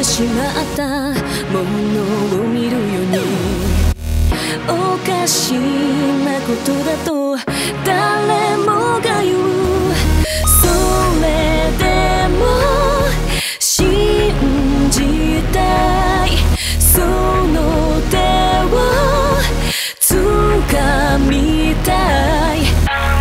しまったものを見るようにおかしなことだと誰もが言う。それでも信じたい。その手を掴みたい。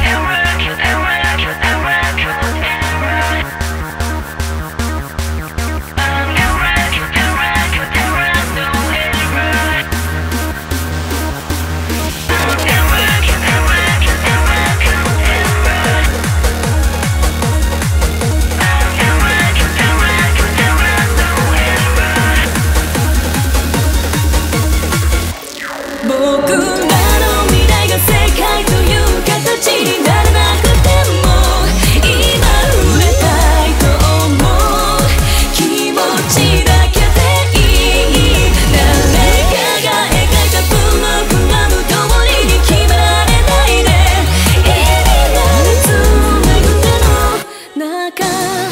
僕らの未来が正解という形にならなくても今触れたいと思う気持ちだけでいい。誰かが描いたプログラム通りに決められないで意味がつなぐ手の中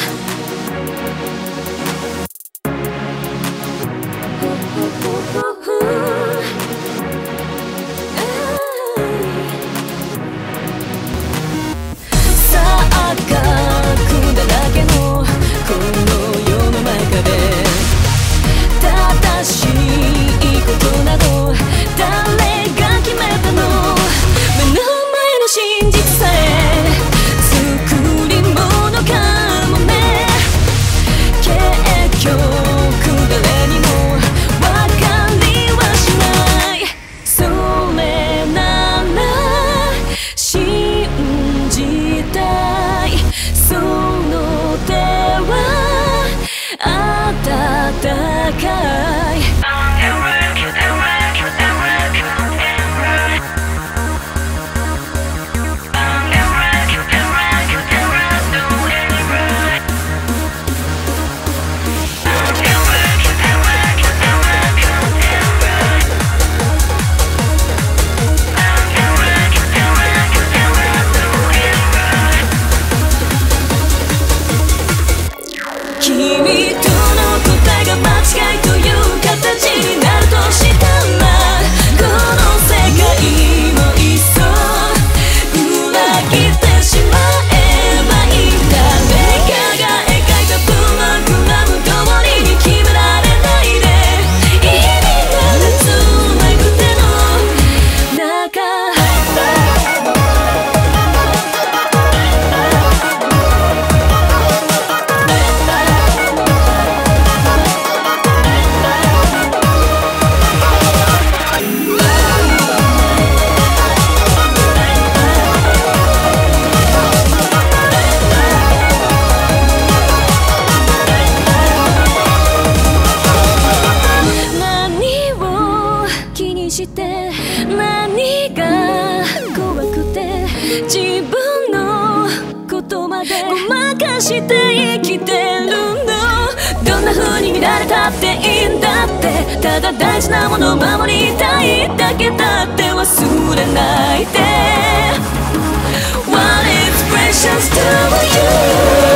君との答えが間違いという形になるとしたらこの世界もいっそ裏切ってしまえばいい。誰かが描いたプログラム通りに決められないで意味がつなぐ手の中して何が怖くて自分のことまでごまかして生きてるの。どんな風に見られたっていいんだって。ただ大事なものを守りたいだけだって忘れないで What is precious to you